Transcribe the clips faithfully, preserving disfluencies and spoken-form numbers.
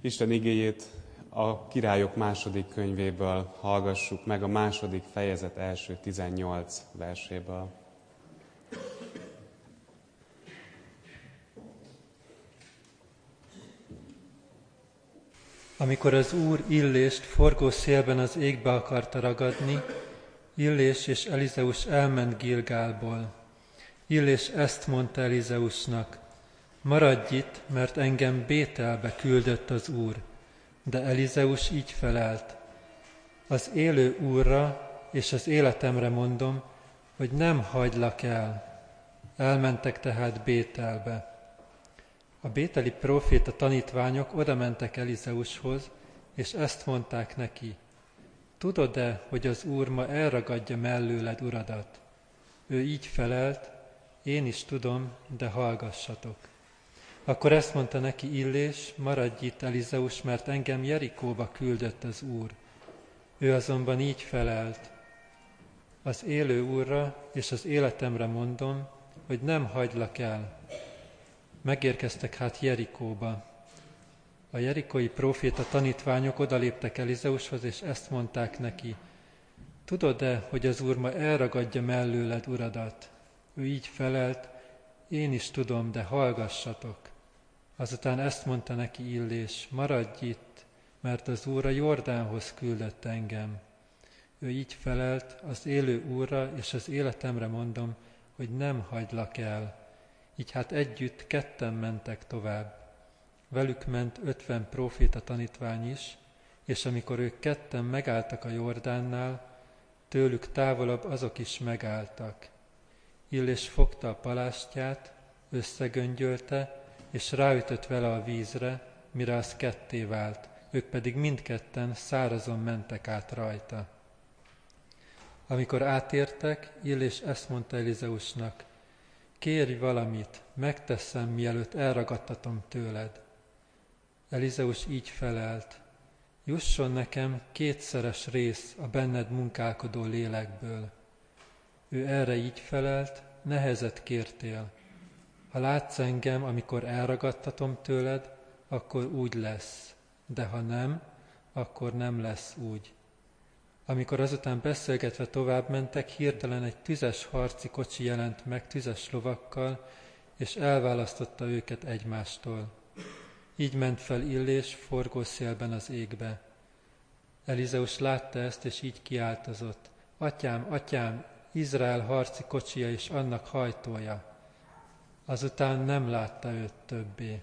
Isten igéjét a Királyok második könyvéből hallgassuk meg, a második fejezet első tizennyolc verséből. Amikor az Úr Illést forgó szélben az égbe akarta ragadni, Illés és Elizeus elment Gilgálból. Illés ezt mondta Elizeusnak: maradj itt, mert engem Bételbe küldött az Úr. De Elizeus így felelt: az élő Úrra és az életemre mondom, hogy nem hagylak el. Elmentek tehát Bételbe. A bételi próféta tanítványok odamentek Elizeushoz, és ezt mondták neki: tudod-e, hogy az Úr ma elragadja mellőled uradat? Ő így felelt: én is tudom, de hallgassatok. Akkor ezt mondta neki Illés: maradj itt, Elizeus, mert engem Jerikóba küldött az Úr. Ő azonban így felelt: az élő Úrra és az életemre mondom, hogy nem hagylak el. Megérkeztek hát Jerikóba. A jerikói próféta tanítványok odaléptek Elizeushoz, és ezt mondták neki: tudod-e, hogy az Úr ma elragadja mellőled uradat? Ő így felelt: én is tudom, de hallgassatok. Azután ezt mondta neki Illés: maradj itt, mert az Úr a Jordánhoz küldött engem. Ő így felelt: az élő Úrra és az életemre mondom, hogy nem hagylak el. Így hát együtt ketten mentek tovább. Velük ment ötven próféta tanítvány is, és amikor ők ketten megálltak a Jordánnál, tőlük távolabb azok is megálltak. Illés fogta a palástját, összegöngyölte, és ráütött vele a vízre, mire az ketté vált, ők pedig mindketten szárazon mentek át rajta. Amikor átértek, Illés ezt mondta Elizeusnak: kérj valamit, megteszem, mielőtt elragadtatom tőled. Elizeus így felelt: jusson nekem kétszeres rész a benned munkálkodó lélekből. Ő erre így felelt: nehezet kértél. Ha látsz engem, amikor elragadtatom tőled, akkor úgy lesz, de ha nem, akkor nem lesz úgy. Amikor azután beszélgetve tovább mentek, hirtelen egy tüzes harci kocsi jelent meg tüzes lovakkal, és elválasztotta őket egymástól. Így ment fel Illés forgószélben az égbe. Elizeus látta ezt, és így kiáltozott: atyám, atyám, Izrael harci kocsija és annak hajtója. Azután nem látta őt többé.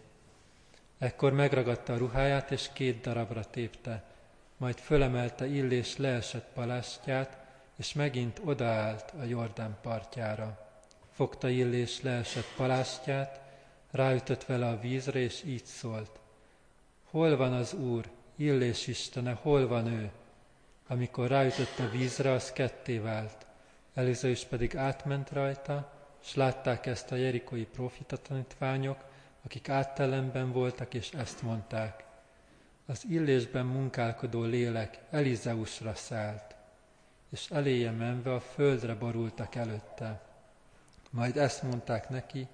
Ekkor megragadta a ruháját, és két darabra tépte, majd fölemelte Illés leesett palástját, és megint odaállt a Jordán partjára. Fogta Illés leesett palástját, ráütött vele a vízre, és így szólt: hol van az Úr, Illés istene, hol van ő? Amikor ráütött a vízre, az ketté vált. Elizeus pedig átment rajta, s látták ezt a jerikói próféta tanítványok, akik áttelemben voltak, és ezt mondták: az Illésben munkálkodó lélek Elizeusra szállt. És eléje menve a földre borultak előtte. Majd ezt mondták neki: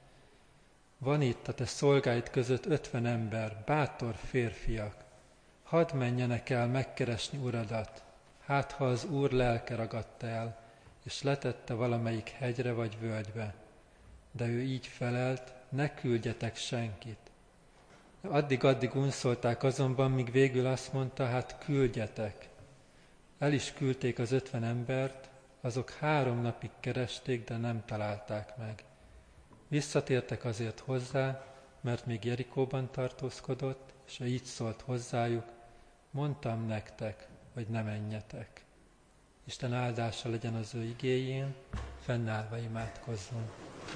van itt a te szolgáid között ötven ember, bátor férfiak. Hadd menjenek el megkeresni uradat, hát ha az Úr lelke ragadta el, és letette valamelyik hegyre vagy völgybe. De ő így felelt: ne küldjetek senkit. Addig-addig unszolták azonban, míg végül azt mondta: hát küldjetek. El is küldték az ötven embert, azok három napig keresték, de nem találták meg. Visszatértek azért hozzá, mert még Jerikóban tartózkodott, és így szólt hozzájuk: mondtam nektek, hogy ne menjetek. Isten áldása legyen az ő igéjén, fennállva imádkozzunk.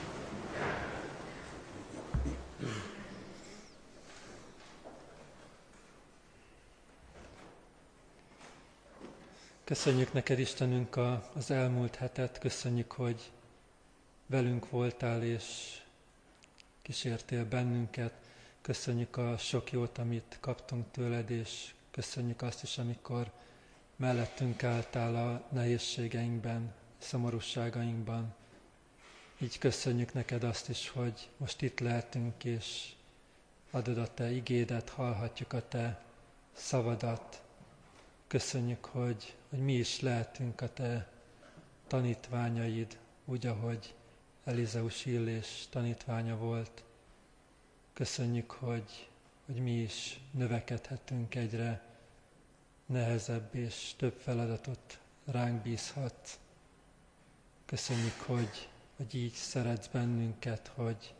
Köszönjük neked, Istenünk, az elmúlt hetet, köszönjük, hogy velünk voltál és kísértél bennünket. Köszönjük a sok jót, amit kaptunk tőled, és köszönjük azt is, amikor mellettünk álltál a nehézségeinkben, szomorúságainkban. Így köszönjük neked azt is, hogy most itt lehetünk, és adod a Te igédet, hallhatjuk a Te szavadat. Köszönjük, hogy, hogy mi is lehetünk a Te tanítványaid, úgy, ahogy Elizeus Illés tanítványa volt. Köszönjük, hogy, hogy mi is növekedhetünk, egyre nehezebb és több feladatot ránk bízhatsz. Köszönjük, hogy, hogy így szeretsz bennünket, hogy,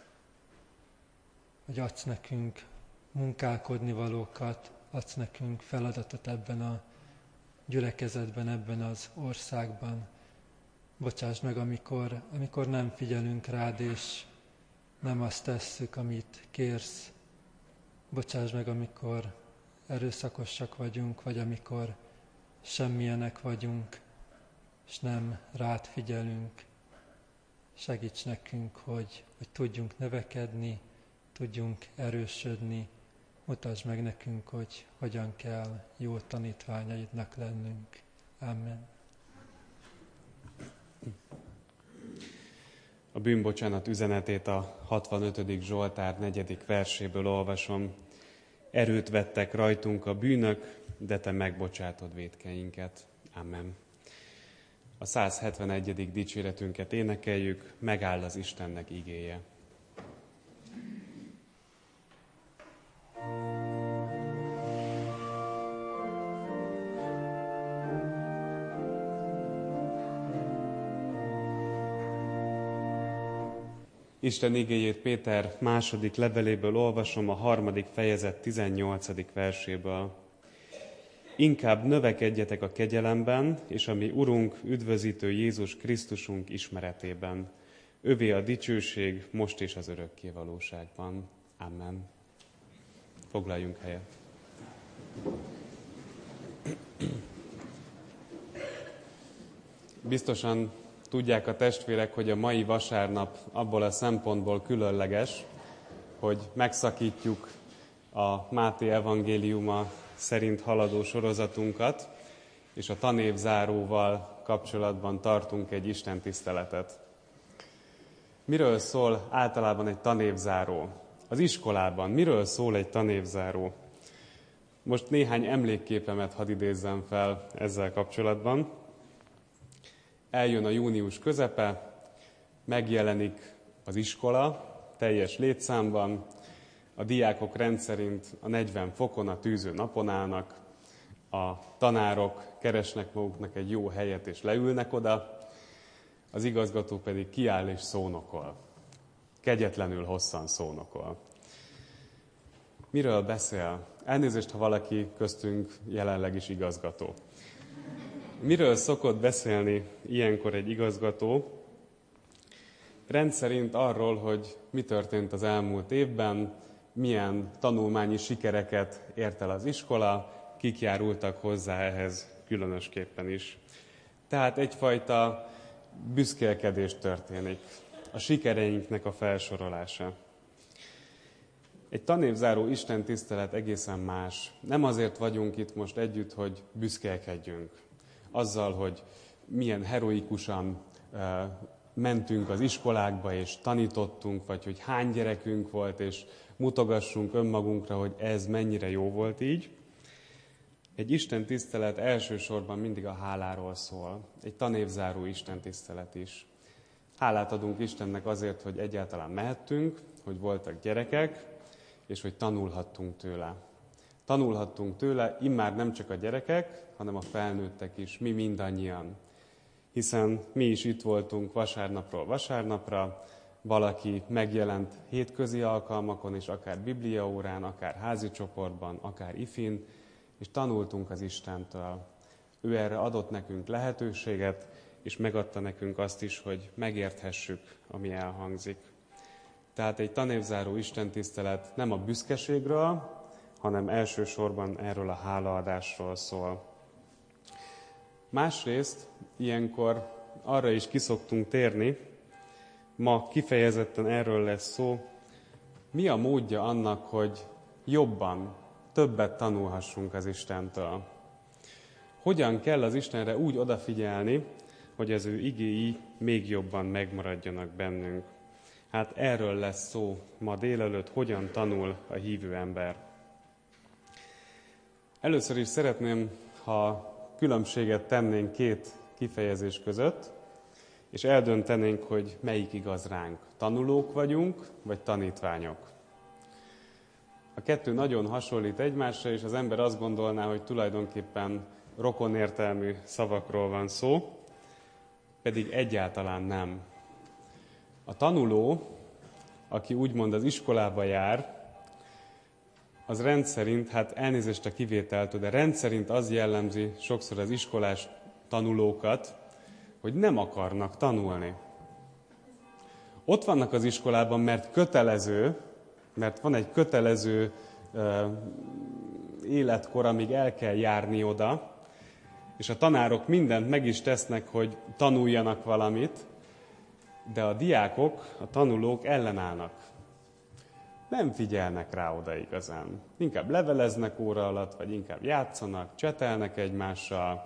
hogy adsz nekünk munkálkodni valókat, adsz nekünk feladatot ebben a gyülekezetben, ebben az országban. Bocsáss meg, amikor, amikor nem figyelünk rád, és nem azt tesszük, amit kérsz. Bocsáss meg, amikor erőszakosak vagyunk, vagy amikor semmilyenek vagyunk, és nem rád figyelünk. Segíts nekünk, hogy, hogy tudjunk növekedni, tudjunk erősödni. Mutasd meg nekünk, hogy hogyan kell jó tanítványaidnak lennünk. Amen. A bűnbocsánat üzenetét a hatvanötödik Zsoltár negyedik verséből olvasom. Erőt vettek rajtunk a bűnök, de te megbocsátod vétkeinket. Amen. A száz hetvenegyedik dicséretünket énekeljük, megáll az Istennek igéje. Isten igéjét Péter második leveléből olvasom, a harmadik fejezet tizennyolcadik verséből. Inkább növekedjetek a kegyelemben, és a mi Urunk, üdvözítő Jézus Krisztusunk ismeretében. Övé a dicsőség, most és az örökké valóságban. Amen. Foglaljunk helyet. Biztosan tudják a testvérek, hogy a mai vasárnap abból a szempontból különleges, hogy megszakítjuk a Máté evangéliuma szerint haladó sorozatunkat, és a tanévzáróval kapcsolatban tartunk egy istentiszteletet. Miről szól általában egy tanévzáró? Az iskolában miről szól egy tanévzáró? Most néhány emlékképemet hadd idézzem fel ezzel kapcsolatban. Eljön a június közepe, megjelenik az iskola teljes létszámban, a diákok rendszerint a negyven fokon a tűző napon állnak, a tanárok keresnek maguknak egy jó helyet és leülnek oda, az igazgató pedig kiáll és szónokol. Kegyetlenül hosszan szónokol. Miről beszél? Elnézést, ha valaki köztünk jelenleg is igazgató. Miről szokott beszélni ilyenkor egy igazgató? Rendszerint arról, hogy mi történt az elmúlt évben, milyen tanulmányi sikereket ért el az iskola, kik járultak hozzá ehhez különösképpen is. Tehát egyfajta büszkélkedés történik, a sikereinknek a felsorolása. Egy tanévzáró istentisztelet egészen más. Nem azért vagyunk itt most együtt, hogy büszkélkedjünk. Azzal, hogy milyen heroikusan uh, mentünk az iskolákba és tanítottunk, vagy hogy hány gyerekünk volt, és mutogassunk önmagunkra, hogy ez mennyire jó volt így. Egy istentisztelet elsősorban mindig a háláról szól. Egy tanévzáró istentisztelet is. Hálát adunk Istennek azért, hogy egyáltalán mehettünk, hogy voltak gyerekek, és hogy tanulhattunk tőle. Tanulhattunk tőle, immár nem csak a gyerekek, hanem a felnőttek is, mi mindannyian. Hiszen mi is itt voltunk vasárnapról vasárnapra, valaki megjelent hétközi alkalmakon, és akár bibliaórán, akár házi csoportban, akár ifin, és tanultunk az Istentől. Ő erre adott nekünk lehetőséget, és megadta nekünk azt is, hogy megérthessük, ami elhangzik. Tehát egy tanévzáró istentisztelet nem a büszkeségről, hanem elsősorban erről a hálaadásról szól. Másrészt ilyenkor arra is kiszoktunk térni, ma kifejezetten erről lesz szó, mi a módja annak, hogy jobban, többet tanulhassunk az Istentől. Hogyan kell az Istenre úgy odafigyelni, hogy az ő igéi még jobban megmaradjanak bennünk. Hát erről lesz szó ma délelőtt, hogyan tanul a hívő ember. Először is szeretném, ha különbséget tennénk két kifejezés között, és eldöntenénk, hogy melyik igaz ránk. Tanulók vagyunk, vagy tanítványok. A kettő nagyon hasonlít egymásra, és az ember azt gondolná, hogy tulajdonképpen rokonértelmű szavakról van szó, pedig egyáltalán nem. A tanuló, aki úgymond az iskolába jár, az rendszerint, hát elnézést a kivételtől, de rendszerint az jellemzi sokszor az iskolás tanulókat, hogy nem akarnak tanulni. Ott vannak az iskolában, mert kötelező, mert van egy kötelező uh, életkor, amíg el kell járni oda, és a tanárok mindent meg is tesznek, hogy tanuljanak valamit, de a diákok, a tanulók ellenállnak. Nem figyelnek rá oda igazán. Inkább leveleznek óra alatt, vagy inkább játszanak, csetelnek egymással.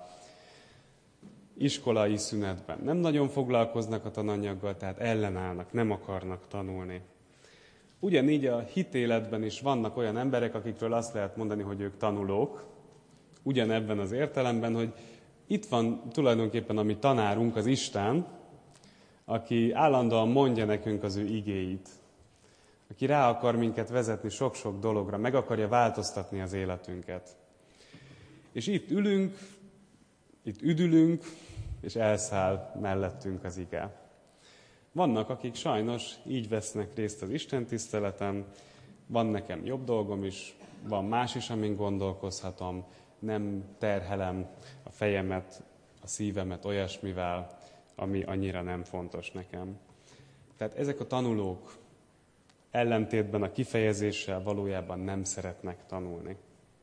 Iskolai szünetben nem nagyon foglalkoznak a tananyaggal, tehát ellenállnak, nem akarnak tanulni. Ugyanígy a hitéletben is vannak olyan emberek, akikről azt lehet mondani, hogy ők tanulók, ugyanebben az értelemben, hogy itt van tulajdonképpen a mi tanárunk, az Isten, aki állandóan mondja nekünk az ő igéit, aki rá akar minket vezetni sok-sok dologra, meg akarja változtatni az életünket. És itt ülünk, itt üdülünk, és elszáll mellettünk az ige. Vannak, akik sajnos így vesznek részt az istentiszteleten, van nekem jobb dolgom is, van más is, amin gondolkozhatom, nem terhelem a fejemet, a szívemet olyasmivel, ami annyira nem fontos nekem. Tehát ezek a tanulók ellentétben a kifejezéssel valójában nem szeretnek tanulni.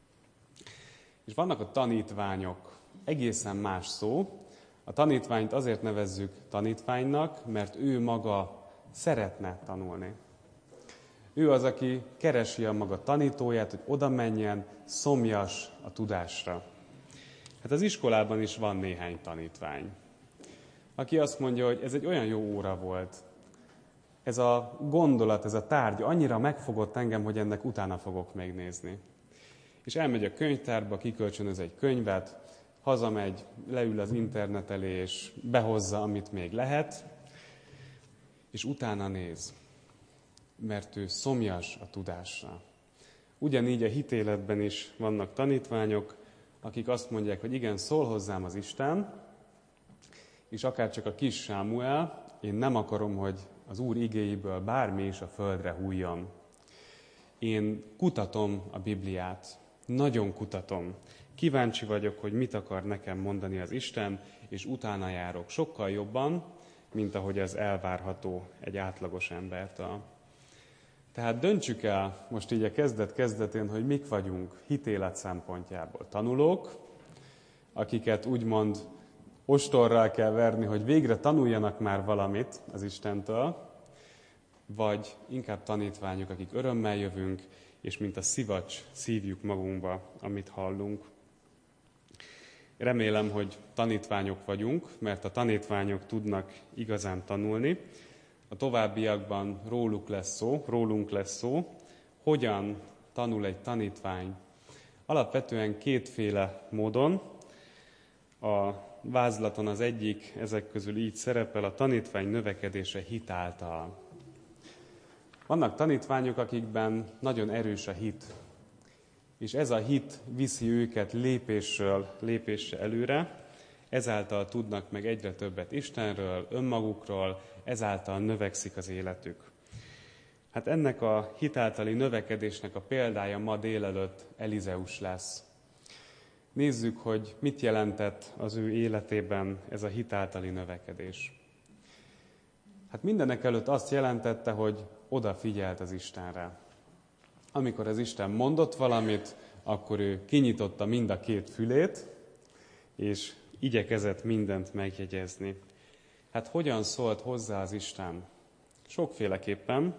És vannak a tanítványok, egészen más szó. A tanítványt azért nevezzük tanítványnak, mert ő maga szeretne tanulni. Ő az, aki keresi a maga tanítóját, hogy oda menjen, szomjas a tudásra. Hát az iskolában is van néhány tanítvány, aki azt mondja, hogy ez egy olyan jó óra volt. Ez a gondolat, ez a tárgy annyira megfogott engem, hogy ennek utána fogok megnézni. És elmegy a könyvtárba, kikölcsönöz egy könyvet, hazamegy, leül az internet elé, és behozza, amit még lehet, és utána néz, mert ő szomjas a tudásra. Ugyanígy a hitéletben is vannak tanítványok, akik azt mondják, hogy igen, szól hozzám az Isten, és akár csak a kis Sámuel, én nem akarom, hogy az Úr igéjéből bármi is a földre hújjon. Én kutatom a Bibliát, nagyon kutatom. Kíváncsi vagyok, hogy mit akar nekem mondani az Isten, és utána járok sokkal jobban, mint ahogy az elvárható egy átlagos embertől. Tehát döntsük el most így a kezdet-kezdetén, hogy mik vagyunk hitélet szempontjából. Tanulók, akiket úgymond ostorral kell verni, hogy végre tanuljanak már valamit az Istentől, vagy inkább tanítványok, akik örömmel jövünk, és mint a szivacs szívjuk magunkba, amit hallunk. Remélem, hogy tanítványok vagyunk, mert a tanítványok tudnak igazán tanulni. A továbbiakban róluk lesz szó, rólunk lesz szó, hogyan tanul egy tanítvány. Alapvetően kétféle módon. A vázlaton az egyik ezek közül így szerepel, a tanítvány növekedése hit által. Vannak tanítványok, akikben nagyon erős a hit, és ez a hit viszi őket lépésről lépésre előre, ezáltal tudnak meg egyre többet Istenről, önmagukról, ezáltal növekszik az életük. Hát ennek a hitáltali növekedésnek a példája ma délelőtt Elizeus lesz. Nézzük, hogy mit jelentett az ő életében ez a hitáltali növekedés. Hát mindenek előtt azt jelentette, hogy odafigyelt az Istenre. Amikor az Isten mondott valamit, akkor ő kinyitotta mind a két fülét, és igyekezett mindent megjegyezni. Hát hogyan szólt hozzá az Isten? Sokféleképpen.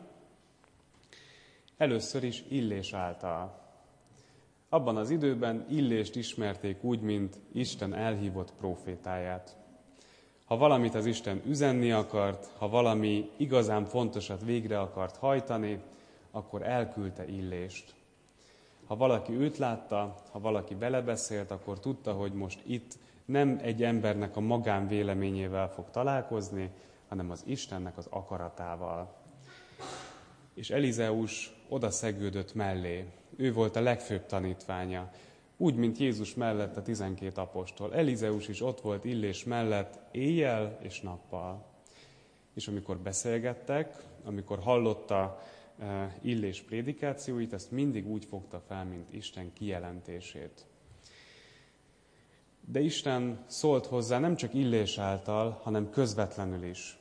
Először is Illés által. Abban az időben Illést ismerték úgy, mint Isten elhívott prófétáját. Ha Ha valamit az Isten üzenni akart, ha valami igazán fontosat végre akart hajtani, akkor elküldte Illést. Ha valaki őt látta, ha valaki belebeszélt, akkor tudta, hogy most itt nem egy embernek a magánvéleményével fog találkozni, hanem az Istennek az akaratával. És Elizeus oda szegődött mellé. Ő volt a legfőbb tanítványa. Úgy, mint Jézus mellett a tizenkét apostol. Elizeus is ott volt Illés mellett éjjel és nappal. És amikor beszélgettek, amikor hallotta Illés prédikációit, ezt mindig úgy fogta fel, mint Isten kijelentését. De Isten szólt hozzá nem csak Illés által, hanem közvetlenül is.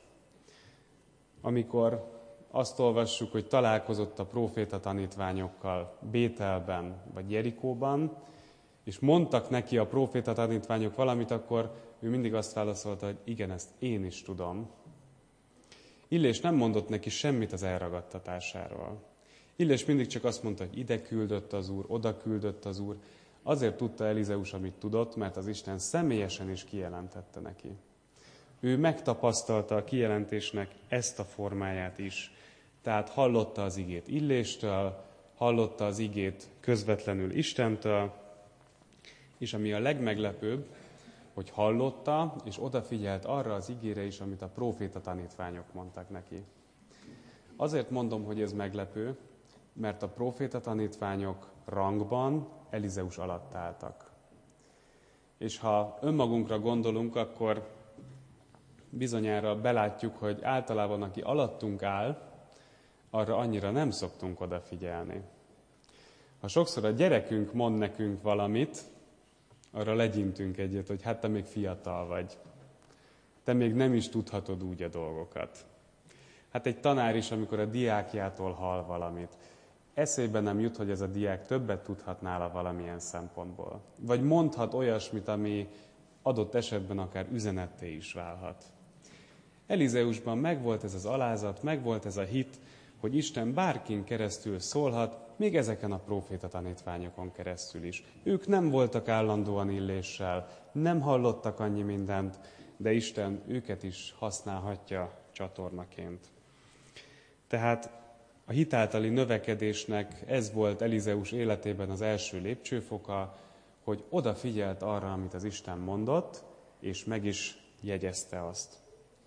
Amikor azt olvassuk, hogy találkozott a próféta tanítványokkal Bételben vagy Jerikóban, és mondtak neki a próféta tanítványok valamit, akkor ő mindig azt válaszolta, hogy igen, ezt én is tudom. Illés nem mondott neki semmit az elragadtatásáról. Illés mindig csak azt mondta, hogy ide küldött az Úr, oda küldött az Úr. Azért tudta Elizeus, amit tudott, mert az Isten személyesen is kijelentette neki. Ő megtapasztalta a kijelentésnek ezt a formáját is. Tehát hallotta az igét Illéstől, hallotta az igét közvetlenül Istentől, és ami a legmeglepőbb, hogy hallotta, és odafigyelt arra az igére is, amit a próféta tanítványok mondtak neki. Azért mondom, hogy ez meglepő, mert a próféta tanítványok rangban Elizeus alatt álltak. És ha önmagunkra gondolunk, akkor bizonyára belátjuk, hogy általában aki alattunk áll, arra annyira nem szoktunk odafigyelni. Ha sokszor a gyerekünk mond nekünk valamit, arra legyintünk egyet, hogy hát te még fiatal vagy. Te még nem is tudhatod úgy a dolgokat. Hát egy tanár is, amikor a diákjától hall valamit, eszébe nem jut, hogy ez a diák többet tudhat nála valamilyen szempontból. Vagy mondhat olyasmit, ami adott esetben akár üzenetté is válhat. Elizeusban megvolt ez az alázat, megvolt ez a hit, hogy Isten bárkin keresztül szólhat, még ezeken a próféta tanítványokon keresztül is. Ők nem voltak állandóan Illéssel, nem hallottak annyi mindent, de Isten őket is használhatja csatornaként. Tehát a hit általi növekedésnek ez volt Elizeus életében az első lépcsőfoka, hogy odafigyelt arra, amit az Isten mondott, és meg is jegyezte azt.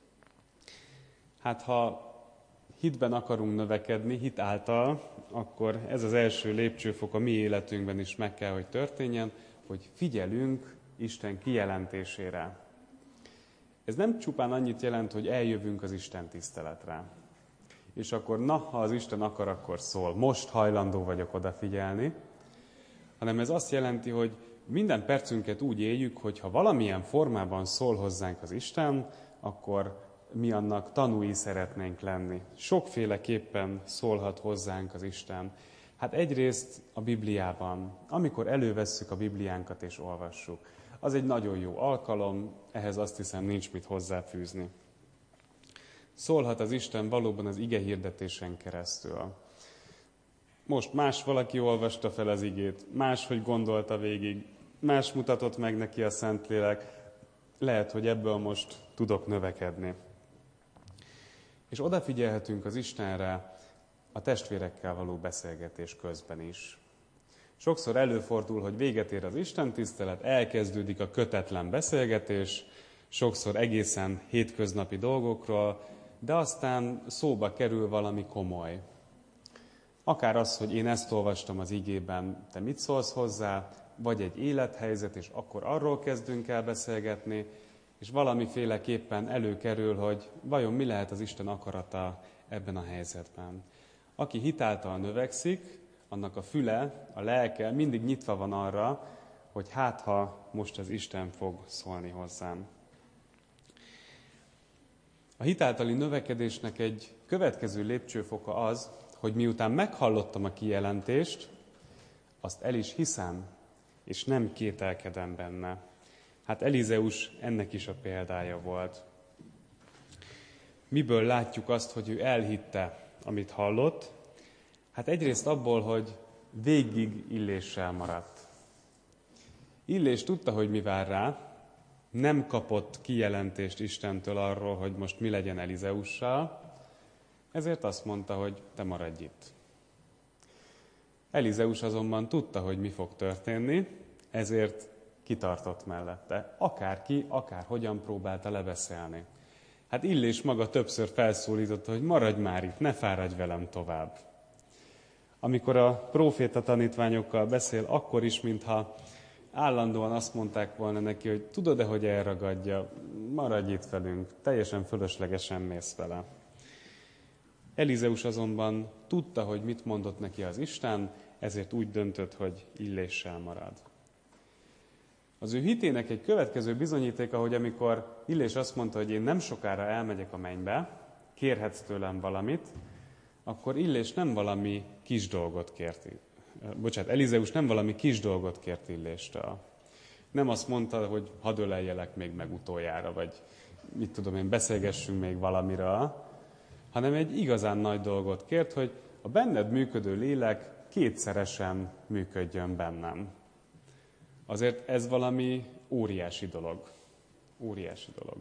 Hát ha hitben akarunk növekedni, hit által, akkor ez az első lépcsőfok a mi életünkben is meg kell, hogy történjen, hogy figyelünk Isten kijelentésére. Ez nem csupán annyit jelent, hogy eljövünk az Isten tiszteletre. És akkor na, ha az Isten akar, akkor szól. Most hajlandó vagyok odafigyelni. Hanem ez azt jelenti, hogy minden percünket úgy éljük, hogy ha valamilyen formában szól hozzánk az Isten, akkor mi annak tanúi szeretnénk lenni. Sokféleképpen szólhat hozzánk az Isten. Hát egyrészt a Bibliában, amikor elővesszük a Bibliánkat és olvassuk. Az egy nagyon jó alkalom, ehhez azt hiszem nincs mit hozzáfűzni. Szólhat az Isten valóban az ige hirdetésen keresztül. Most más valaki olvasta fel az igét, máshogy gondolta végig, más mutatott meg neki a Szentlélek. Lehet, hogy ebből most tudok növekedni. És odafigyelhetünk az Istenre a testvérekkel való beszélgetés közben is. Sokszor előfordul, hogy véget ér az istentisztelet, elkezdődik a kötetlen beszélgetés, sokszor egészen hétköznapi dolgokról, de aztán szóba kerül valami komoly. Akár az, hogy én ezt olvastam az igében, te mit szólsz hozzá, vagy egy élethelyzet, és akkor arról kezdünk el beszélgetni, és valamiféleképpen előkerül, hogy vajon mi lehet az Isten akarata ebben a helyzetben. Aki hitáltal növekszik, annak a füle, a lelke mindig nyitva van arra, hogy hát ha most az Isten fog szólni hozzám. A hitáltali növekedésnek egy következő lépcsőfoka az, hogy miután meghallottam a kijelentést, azt el is hiszem, és nem kételkedem benne. Hát Elizeus ennek is a példája volt. Miből látjuk azt, hogy ő elhitte, amit hallott? Hát egyrészt abból, hogy végig Illéssel maradt. Illés tudta, hogy mi vár rá, nem kapott kijelentést Istentől arról, hogy most mi legyen Elizeussal, ezért azt mondta, hogy te maradj itt. Elizeus azonban tudta, hogy mi fog történni, ezért kitartott mellette. Akárki, akárhogyan próbálta lebeszélni. Hát Illés maga többször felszólította, hogy maradj már itt, ne fáradj velem tovább. Amikor a próféta tanítványokkal beszél, akkor is, mintha állandóan azt mondták volna neki, hogy tudod-e, hogy elragadja, maradj itt velünk, teljesen fölöslegesen mész vele. Elizeus azonban tudta, hogy mit mondott neki az Isten, ezért úgy döntött, hogy Illéssel marad. Az ő hitének egy következő bizonyítéka, hogy amikor Illés azt mondta, hogy én nem sokára elmegyek a mennybe, kérhetsz tőlem valamit, akkor Illés nem valami kis dolgot kért. Bocsánat, Elizeus nem valami kis dolgot kért Illéstől. Nem azt mondta, hogy hadd öleljelek még meg utoljára, vagy mit tudom én, beszélgessünk még valamiről, hanem egy igazán nagy dolgot kért, hogy a benned működő lélek kétszeresen működjön bennem. Azért ez valami óriási dolog. Óriási dolog.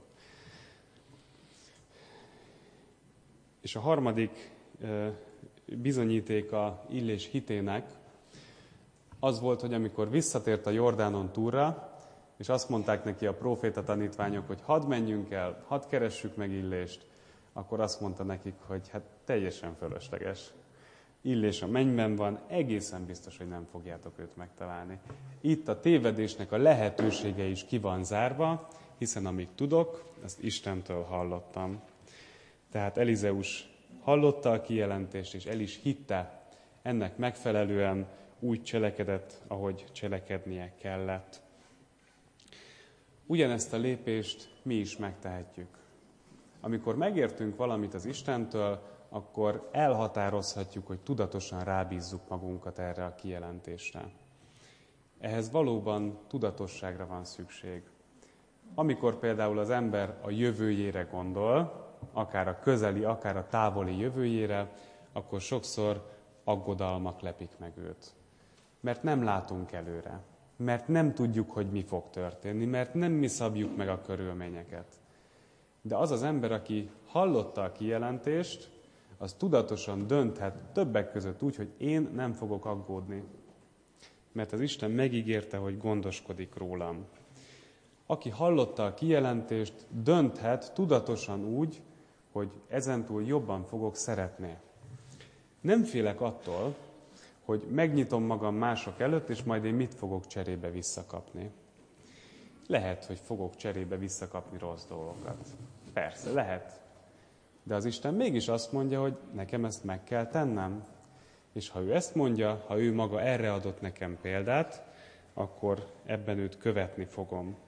És a harmadik bizonyítéka Illés hitének az volt, hogy amikor visszatért a Jordánon túlra, és azt mondták neki a próféta tanítványok, hogy hadd menjünk el, hadd keressük meg Illést, akkor azt mondta nekik, hogy hát teljesen fölösleges. Illés a mennyben van, egészen biztos, hogy nem fogjátok őt megtalálni. Itt a tévedésnek a lehetősége is ki van zárva, hiszen amit tudok, azt Istentől hallottam. Tehát Elizeus hallotta a kijelentést, és el is hitte, ennek megfelelően úgy cselekedett, ahogy cselekednie kellett. Ugyanezt a lépést mi is megtehetjük. Amikor megértünk valamit az Istentől, akkor elhatározhatjuk, hogy tudatosan rábízzuk magunkat erre a kijelentésre. Ehhez valóban tudatosságra van szükség. Amikor például az ember a jövőjére gondol, akár a közeli, akár a távoli jövőjére, akkor sokszor aggodalmak lepik meg őt. Mert nem látunk előre, mert nem tudjuk, hogy mi fog történni, mert nem mi szabjuk meg a körülményeket. De az az ember, aki hallotta a kijelentést, az tudatosan dönthet többek között úgy, hogy én nem fogok aggódni. Mert az Isten megígérte, hogy gondoskodik rólam. Aki hallotta a kijelentést, dönthet tudatosan úgy, hogy ezentúl jobban fogok szeretni. Nem félek attól, hogy megnyitom magam mások előtt, és majd én mit fogok cserébe visszakapni. Lehet, hogy fogok cserébe visszakapni rossz dolgokat. Persze, lehet. De az Isten mégis azt mondja, hogy nekem ezt meg kell tennem. És ha ő ezt mondja, ha ő maga erre adott nekem példát, akkor ebben őt követni fogom.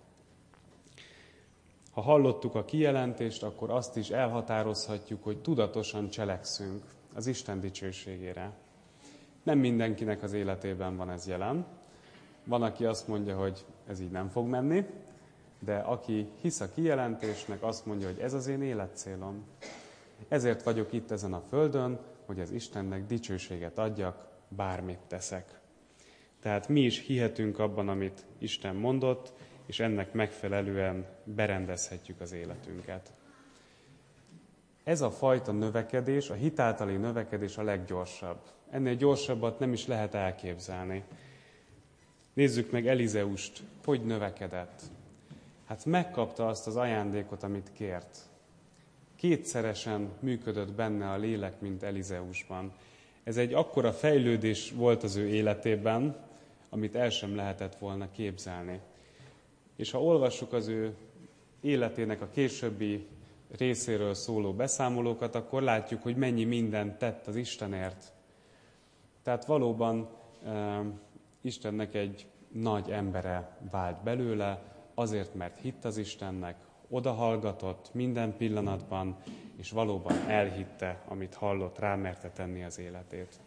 Ha hallottuk a kijelentést, akkor azt is elhatározhatjuk, hogy tudatosan cselekszünk az Isten dicsőségére. Nem mindenkinek az életében van ez jelen. Van, aki azt mondja, hogy ez így nem fog menni, de aki hisz a kijelentésnek, azt mondja, hogy ez az én életcélom. Ezért vagyok itt ezen a földön, hogy az Istennek dicsőséget adjak, bármit teszek. Tehát mi is hihetünk abban, amit Isten mondott, és ennek megfelelően berendezhetjük az életünket. Ez a fajta növekedés, a hitáltali növekedés a leggyorsabb. Ennél gyorsabbat nem is lehet elképzelni. Nézzük meg Elizeust, hogy növekedett. Hát megkapta azt az ajándékot, amit kért. Kétszeresen működött benne a lélek, mint Elizeusban. Ez egy akkora fejlődés volt az ő életében, amit el sem lehetett volna képzelni. És ha olvassuk az ő életének a későbbi részéről szóló beszámolókat, akkor látjuk, hogy mennyi mindent tett az Istenért. Tehát valóban e, Istennek egy nagy embere vált belőle, azért, mert hitt az Istennek, odahallgatott minden pillanatban, és valóban elhitte, amit hallott, rámerte tenni az életét.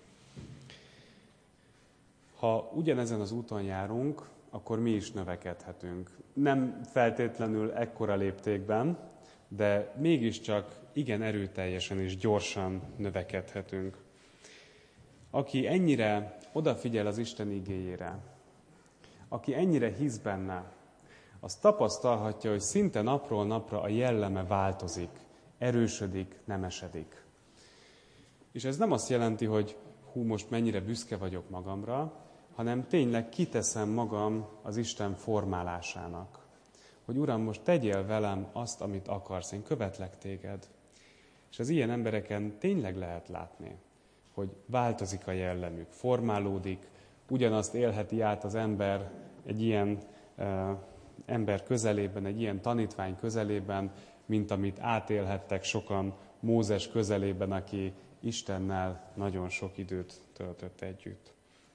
Ha ugyanezen az úton járunk, akkor mi is növekedhetünk. Nem feltétlenül ekkora léptékben, de mégiscsak igen erőteljesen és gyorsan növekedhetünk. Aki ennyire odafigyel az Isten igéjére, aki ennyire hisz benne, az tapasztalhatja, hogy szinte napról napra a jelleme változik, erősödik, nemesedik. És ez nem azt jelenti, hogy hú, most mennyire büszke vagyok magamra, hanem tényleg kiteszem magam az Isten formálásának. Hogy Uram, most tegyél velem azt, amit akarsz, én követlek téged. És az ilyen embereken tényleg lehet látni, hogy változik a jellemük, formálódik, ugyanazt élheti át az ember egy ilyen e, ember közelében, egy ilyen tanítvány közelében, mint amit átélhettek sokan Mózes közelében, aki Istennel nagyon sok időt töltött együtt.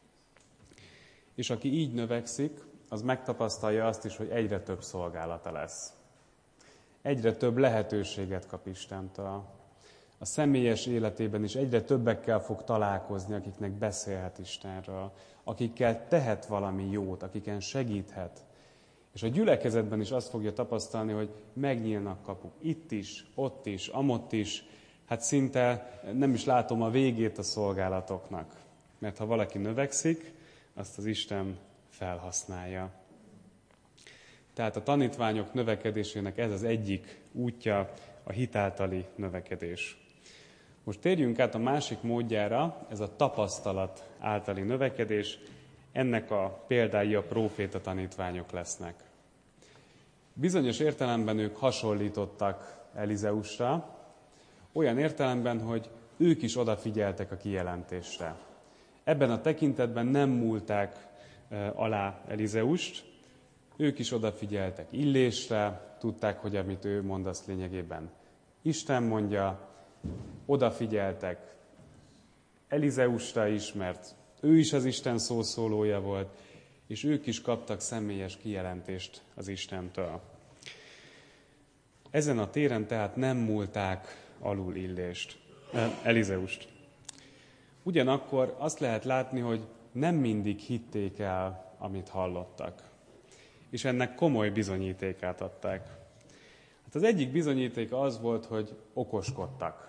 És aki így növekszik, az megtapasztalja azt is, hogy egyre több szolgálata lesz. Egyre több lehetőséget kap Istentől. A személyes életében is egyre többekkel fog találkozni, akiknek beszélhet Istenről, akikkel tehet valami jót, akiken segíthet. És a gyülekezetben is azt fogja tapasztalni, hogy megnyílnak kapuk itt is, ott is, amott is. Hát szinte nem is látom a végét a szolgálatoknak. Mert ha valaki növekszik, azt az Isten felhasználja. Tehát a tanítványok növekedésének ez az egyik útja, a hitáltali növekedés. Most térjünk át a másik módjára, ez a tapasztalat általi növekedés. Ennek a példái a próféta tanítványok lesznek. Bizonyos értelemben ők hasonlítottak Elizeusra, olyan értelemben, hogy ők is odafigyeltek a kijelentésre. Ebben a tekintetben nem múlták alá Elizeust, ők is odafigyeltek Illésre, tudták, hogy amit ő mond, azt lényegében Isten mondja, odafigyeltek Elizeusra is, mert ő is az Isten szószólója volt, és ők is kaptak személyes kijelentést az Istentől. Ezen a téren tehát nem múlták alul Illést, Elizeust. Ugyanakkor azt lehet látni, hogy nem mindig hitték el, amit hallottak. És ennek komoly bizonyítékát adták. Hát az egyik bizonyítéka az volt, hogy okoskodtak.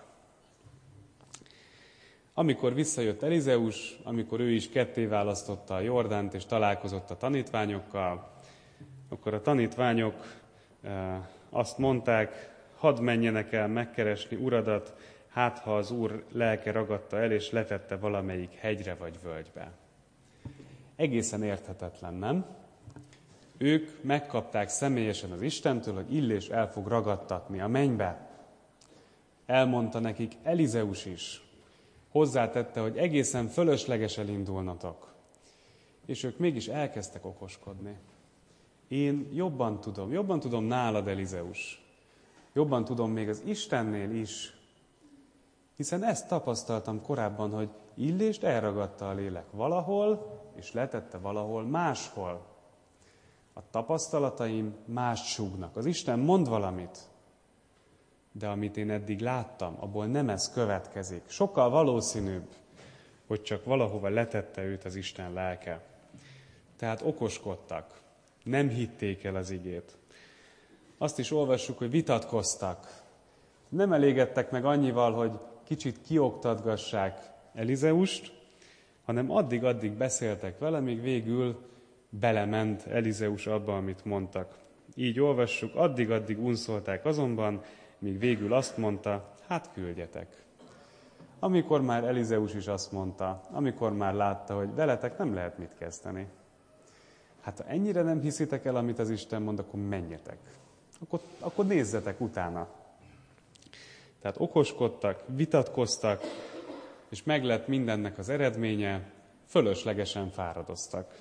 Amikor visszajött Elizeus, amikor ő is ketté választotta a Jordánt és találkozott a tanítványokkal, akkor a tanítványok azt mondták, hadd menjenek el megkeresni Uradat, hát ha az Úr lelke ragadta el, és letette valamelyik hegyre vagy völgybe. Egészen érthetetlen, nem? Ők megkapták személyesen az Istentől, hogy Illés el fog ragadtatni a mennybe. Elmondta nekik Elizeus is. Hozzátette, hogy egészen fölösleges elindulnatok. És ők mégis elkezdtek okoskodni. Én jobban tudom, jobban tudom nálad, Elizeus. Jobban tudom még az Istennél is. Hiszen ezt tapasztaltam korábban, hogy Illést elragadta a lélek valahol, és letette valahol máshol. A tapasztalataim mást súgnak. Az Isten mond valamit, de amit én eddig láttam, abból nem ez következik. Sokkal valószínűbb, hogy csak valahova letette őt az Isten lelke. Tehát okoskodtak, nem hitték el az igét. Azt is olvassuk, hogy vitatkoztak. Nem elégedtek meg annyival, hogy kicsit kioktatgassák Elizeust, hanem addig-addig beszéltek vele, míg végül belement Elizeus abba, amit mondtak. Így olvassuk, addig-addig unszolták azonban, míg végül azt mondta, hát küldjetek. Amikor már Elizeus is azt mondta, amikor már látta, hogy veletek nem lehet mit kezdeni. Hát ha ennyire nem hiszitek el, amit az Isten mond, akkor menjetek. Akkor, akkor nézzetek utána. Tehát okoskodtak, vitatkoztak, és meg lett mindennek az eredménye, fölöslegesen fáradoztak.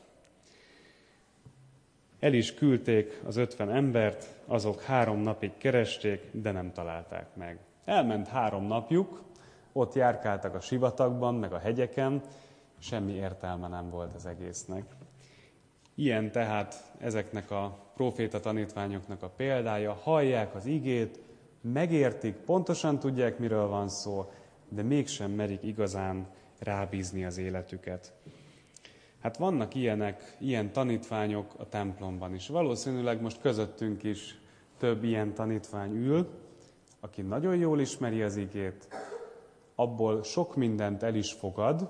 El is küldték az ötven embert, azok három napig keresték, de nem találták meg. Elment három napjuk, ott járkáltak a sivatagban, meg a hegyeken, semmi értelme nem volt az egésznek. Ilyen tehát ezeknek a próféta tanítványoknak a példája, hallják az igét, megértik, pontosan tudják, miről van szó, de mégsem merik igazán rábízni az életüket. Hát vannak ilyenek, ilyen tanítványok a templomban is. Valószínűleg most közöttünk is több ilyen tanítvány ül, aki nagyon jól ismeri az igét, abból sok mindent el is fogad,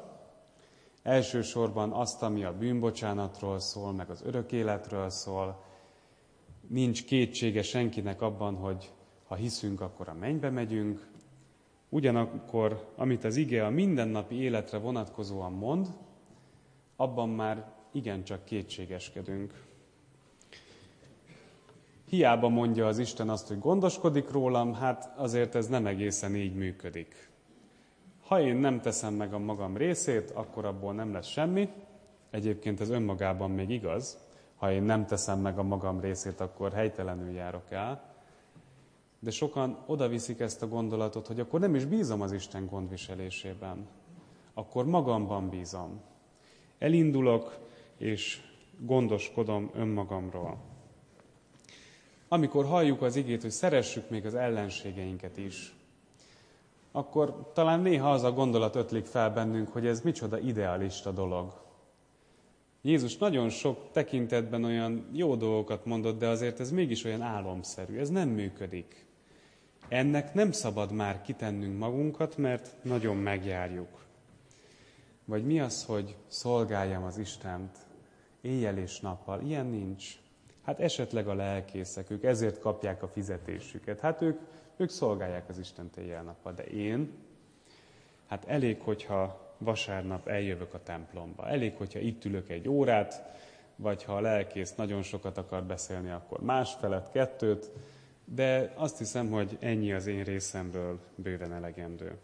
elsősorban azt, ami a bűnbocsánatról szól, meg az örök életről szól, nincs kétsége senkinek abban, hogy ha hiszünk, akkor a mennybe megyünk. Ugyanakkor, amit az ige a mindennapi életre vonatkozóan mond, abban már igencsak kétségeskedünk. Hiába mondja az Isten azt, hogy gondoskodik rólam, hát azért ez nem egészen így működik. Ha én nem teszem meg a magam részét, akkor abból nem lesz semmi. Egyébként ez önmagában még igaz. Ha én nem teszem meg a magam részét, akkor helytelenül járok el. De sokan odaviszik ezt a gondolatot, hogy akkor nem is bízom az Isten gondviselésében. Akkor magamban bízom. Elindulok, és gondoskodom önmagamról. Amikor halljuk az igét, hogy szeressük még az ellenségeinket is, akkor talán néha az a gondolat ötlik fel bennünk, hogy ez micsoda idealista dolog. Jézus nagyon sok tekintetben olyan jó dolgokat mondott, de azért ez mégis olyan álomszerű, ez nem működik. Ennek nem szabad már kitennünk magunkat, mert nagyon megjárjuk. Vagy mi az, hogy szolgáljam az Istent éjjel és nappal? Ilyen nincs. Hát esetleg a lelkészek, ők ezért kapják a fizetésüket. Hát ők, ők szolgálják az Istent éjjel-nappal, de én, hát elég, hogyha vasárnap eljövök a templomba. Elég, hogyha itt ülök egy órát, vagy ha a lelkész nagyon sokat akar beszélni, akkor más felett kettőt, de azt hiszem, hogy ennyi az én részemről bőven elegendő.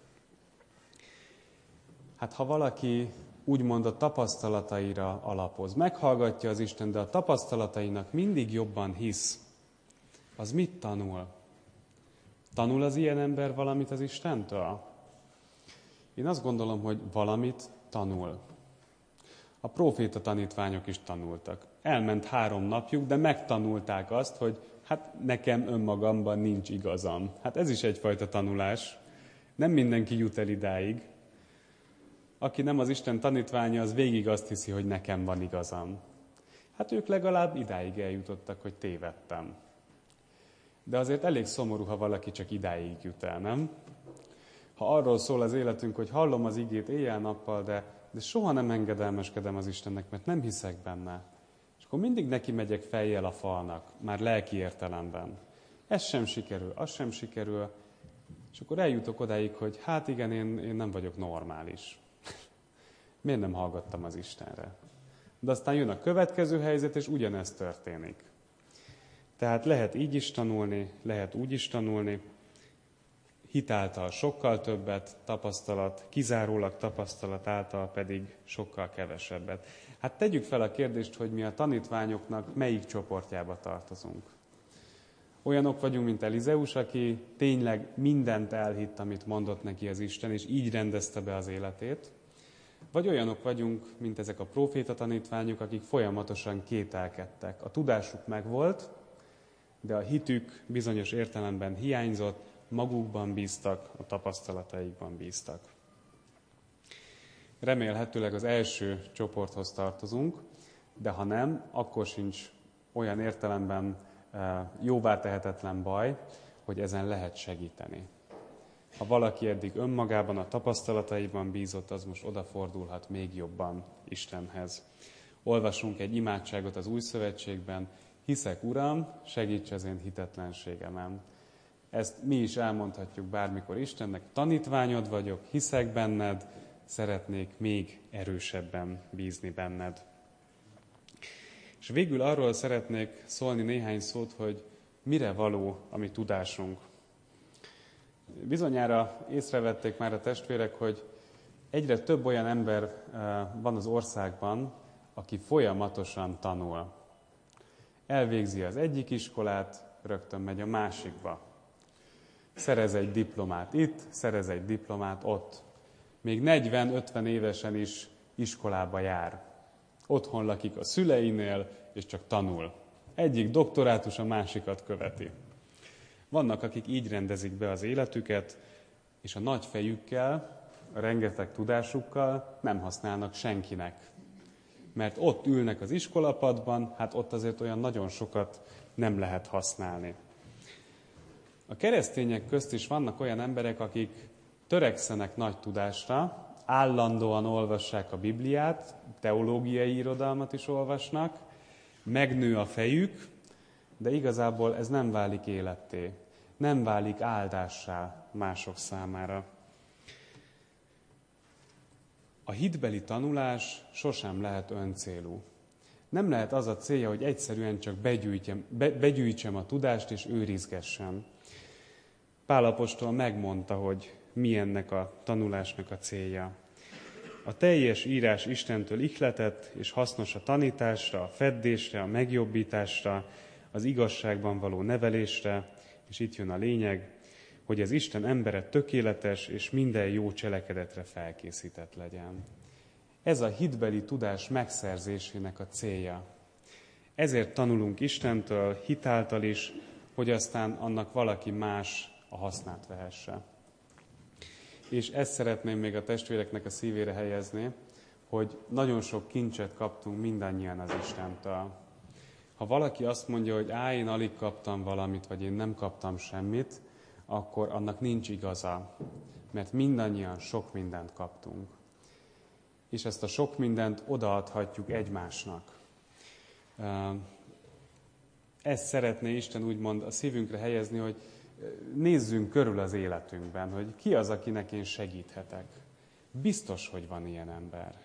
Hát ha valaki úgymond a tapasztalataira alapoz, meghallgatja az Isten, de a tapasztalatainak mindig jobban hisz, az mit tanul? Tanul az ilyen ember valamit az Istentől? Én azt gondolom, hogy valamit tanul. A próféta tanítványok is tanultak. Elment három napjuk, de megtanulták azt, hogy hát nekem önmagamban nincs igazam. Hát ez is egyfajta tanulás. Nem mindenki jut el idáig. Aki nem az Isten tanítványa, az végig azt hiszi, hogy nekem van igazam. Hát ők legalább idáig eljutottak, hogy tévedtem. De azért elég szomorú, ha valaki csak idáig jut el, nem? Ha arról szól az életünk, hogy hallom az igét éjjel-nappal, de, de soha nem engedelmeskedem az Istennek, mert nem hiszek benne. És akkor mindig neki megyek fejjel a falnak, már lelki értelemben. Ez sem sikerül, az sem sikerül, és akkor eljutok odáig, hogy hát igen, én, én nem vagyok normális. Miért nem hallgattam az Istenre? De aztán jön a következő helyzet, és ugyanezt történik. Tehát lehet így is tanulni, lehet úgy is tanulni, hitáltal sokkal többet, tapasztalat, kizárólag tapasztalat által pedig sokkal kevesebbet. Hát tegyük fel a kérdést, hogy mi a tanítványoknak melyik csoportjába tartozunk. Olyanok vagyunk, mint Elizeus, aki tényleg mindent elhitt, amit mondott neki az Isten, és így rendezte be az életét. Vagy olyanok vagyunk, mint ezek a próféta tanítványok, akik folyamatosan kételkedtek. A tudásuk megvolt, de a hitük bizonyos értelemben hiányzott, magukban bíztak, a tapasztalataikban bíztak. Remélhetőleg az első csoporthoz tartozunk, de ha nem, akkor sincs olyan értelemben jóvá tehetetlen baj, hogy ezen lehet segíteni. Ha valaki eddig önmagában, a tapasztalataiban bízott, az most odafordulhat még jobban Istenhez. Olvasunk egy imádságot az Új Szövetségben, hiszek, Uram, segíts az én hitetlenségemen. Ezt mi is elmondhatjuk bármikor Istennek, tanítványod vagyok, hiszek benned, szeretnék még erősebben bízni benned. És végül arról szeretnék szólni néhány szót, hogy mire való a mi tudásunk. Bizonyára észrevették már a testvérek, hogy egyre több olyan ember van az országban, aki folyamatosan tanul. Elvégzi az egyik iskolát, rögtön megy a másikba. Szerez egy diplomát itt, szerez egy diplomát ott. Még negyven-ötven évesen is iskolába jár. Otthon lakik a szüleinél, és csak tanul. Egyik doktorátus a másikat követi. Vannak, akik így rendezik be az életüket, és a nagy fejükkel, a rengeteg tudásukkal nem használnak senkinek. Mert ott ülnek az iskolapadban, hát ott azért olyan nagyon sokat nem lehet használni. A keresztények közt is vannak olyan emberek, akik törekszenek nagy tudásra, állandóan olvassák a Bibliát, teológiai irodalmat is olvasnak, megnő a fejük, de igazából ez nem válik életté, nem válik áldássá mások számára. A hitbeli tanulás sosem lehet öncélú. Nem lehet az a célja, hogy egyszerűen csak begyűjtsem, be, begyűjtsem a tudást és őrizgessem. Pál apostol megmondta, hogy mi ennek a tanulásnak a célja. A teljes írás Istentől ihletett és hasznos a tanításra, a feddésre, a megjobbításra, az igazságban való nevelésre, és itt jön a lényeg, hogy az Isten embere tökéletes és minden jó cselekedetre felkészített legyen. Ez a hitbeli tudás megszerzésének a célja. Ezért tanulunk Istentől, hitáltal is, hogy aztán annak valaki más a hasznát vehesse. És ezt szeretném még a testvéreknek a szívére helyezni, hogy nagyon sok kincset kaptunk mindannyian az Istentől. Ha valaki azt mondja, hogy á, én alig kaptam valamit, vagy én nem kaptam semmit, akkor annak nincs igaza, mert mindannyian sok mindent kaptunk. És ezt a sok mindent odaadhatjuk egymásnak. Ezt szeretné Isten úgymond a szívünkre helyezni, hogy nézzünk körül az életünkben, hogy ki az, akinek én segíthetek. Biztos, hogy van ilyen ember.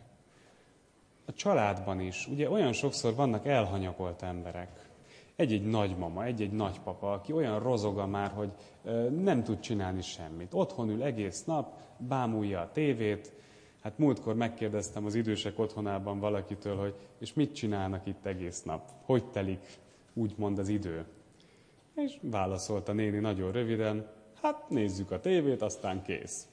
A családban is, ugye olyan sokszor vannak elhanyagolt emberek. Egy-egy nagymama, egy-egy nagypapa, aki olyan rozoga már, hogy nem tud csinálni semmit. Otthon ül egész nap, bámulja a tévét. Hát múltkor megkérdeztem az idősek otthonában valakitől, hogy és mit csinálnak itt egész nap? Hogy telik úgymond az idő? És válaszolta néni nagyon röviden, hát nézzük a tévét, aztán kész.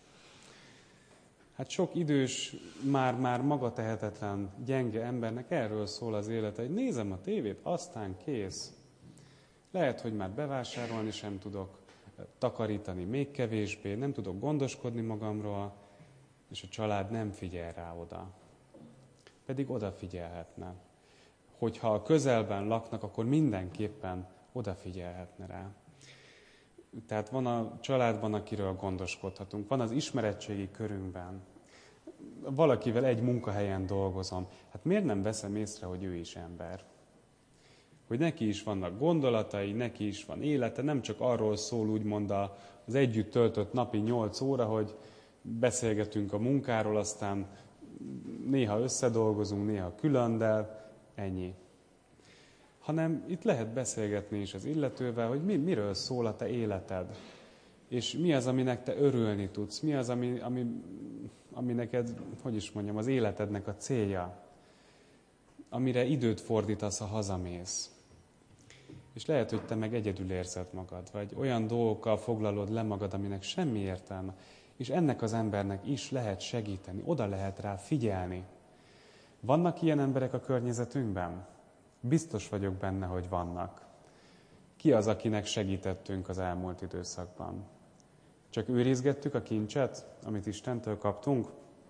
Hát sok idős, már-már magatehetetlen, gyenge embernek erről szól az élete, hogy nézem a tévét, aztán kész. Lehet, hogy már bevásárolni sem tudok, takarítani még kevésbé, nem tudok gondoskodni magamról, és a család nem figyel rá oda. Pedig odafigyelhetne. Hogyha a közelben laknak, akkor mindenképpen odafigyelhetne rá. Tehát van a családban, akiről gondoskodhatunk, van az ismeretségi körünkben. Valakivel egy munkahelyen dolgozom. Hát miért nem veszem észre, hogy ő is ember? Hogy neki is vannak gondolatai, neki is van élete, nem csak arról szól úgymond az együtt töltött napi nyolc óra, hogy beszélgetünk a munkáról, aztán néha összedolgozunk, néha külön, de ennyi. Hanem itt lehet beszélgetni is az illetővel, hogy mi, miről szól a te életed, és mi az, aminek te örülni tudsz, mi az, ami, ami, ami neked, hogy is mondjam, az életednek a célja, amire időt fordítasz, ha hazamész. És lehet, hogy te meg egyedül érzed magad, vagy olyan dolgokkal foglalod le magad, aminek semmi értelme, és ennek az embernek is lehet segíteni, oda lehet rá figyelni. Vannak ilyen emberek a környezetünkben? Biztos vagyok benne, hogy vannak. Ki az, akinek segítettünk az elmúlt időszakban? Csak őrizgettük a kincset, amit Istentől kaptunk?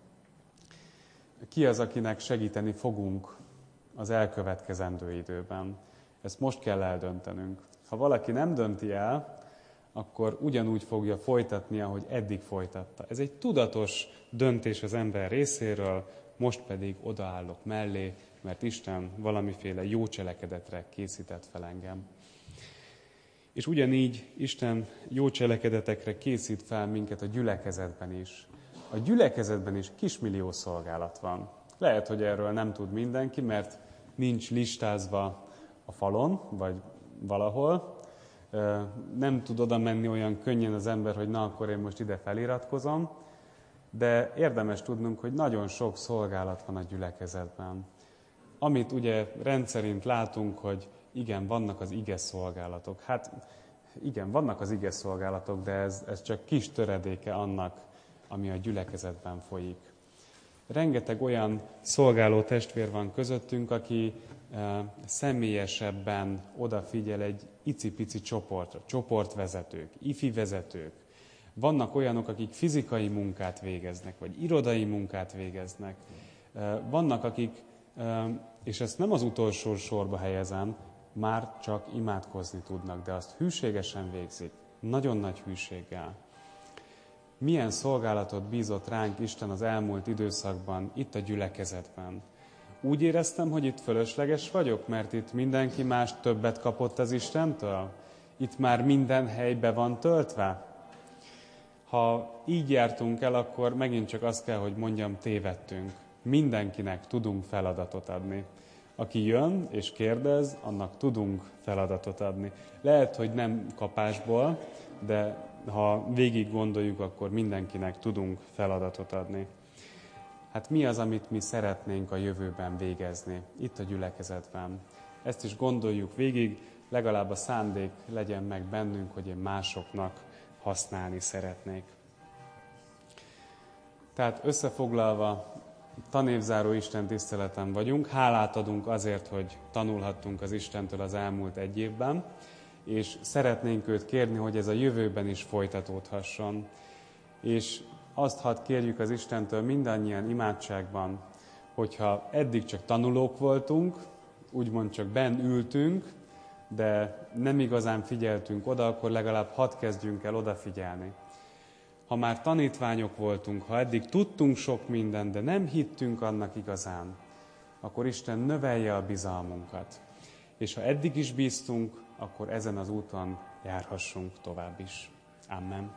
Ki az, akinek segíteni fogunk az elkövetkezendő időben? Ezt most kell eldöntenünk. Ha valaki nem dönti el, akkor ugyanúgy fogja folytatni, ahogy eddig folytatta. Ez egy tudatos döntés az ember részéről, most pedig odaállok mellé, mert Isten valamiféle jó cselekedetre készített fel engem. És ugyanígy Isten jó cselekedetekre készít fel minket a gyülekezetben is. A gyülekezetben is kismillió szolgálat van. Lehet, hogy erről nem tud mindenki, mert nincs listázva a falon, vagy valahol. Nem tud oda menni olyan könnyen az ember, hogy na, akkor én most ide feliratkozom. De érdemes tudnunk, hogy nagyon sok szolgálat van a gyülekezetben. Amit ugye rendszerint látunk, hogy igen, vannak az ige szolgálatok. Hát igen, vannak az ige szolgálatok, de ez, ez csak kis töredéke annak, ami a gyülekezetben folyik. Rengeteg olyan szolgáló testvér van közöttünk, aki e, személyesebben odafigyel egy icipici csoportra, csoportvezetők, ifi vezetők. Vannak olyanok, akik fizikai munkát végeznek, vagy irodai munkát végeznek. E, vannak, akik, e, és ezt nem az utolsó sorba helyezem, már csak imádkozni tudnak, de azt hűségesen végzik, nagyon nagy hűséggel. Milyen szolgálatot bízott ránk Isten az elmúlt időszakban, itt a gyülekezetben. úgy éreztem, hogy itt fölösleges vagyok, mert itt mindenki más többet kapott az Istentől? Itt már minden helybe van töltve? Ha így jártunk el, akkor megint csak azt kell, hogy mondjam, tévedtünk. Mindenkinek tudunk feladatot adni. Aki jön és kérdez, annak tudunk feladatot adni. Lehet, hogy nem kapásból, de ha végig gondoljuk, akkor mindenkinek tudunk feladatot adni. Hát mi az, amit mi szeretnénk a jövőben végezni, itt a gyülekezetben? Ezt is gondoljuk végig, legalább a szándék legyen meg bennünk, hogy én másoknak használni szeretnék. Tehát összefoglalva, tanévzáró Isten tiszteleten vagyunk, hálát adunk azért, hogy tanulhattunk az Istentől az elmúlt egy évben, és szeretnénk őt kérni, hogy ez a jövőben is folytatódhasson. És azt hadd kérjük az Istentől mindannyian imádságban, hogyha eddig csak tanulók voltunk, úgymond csak benn ültünk, de nem igazán figyeltünk oda, akkor legalább hadd kezdjünk el odafigyelni. Ha már tanítványok voltunk, ha eddig tudtunk sok mindent, de nem hittünk annak igazán, akkor Isten növelje a bizalmunkat. És ha eddig is bíztunk, akkor ezen az úton járhassunk tovább is. Amen.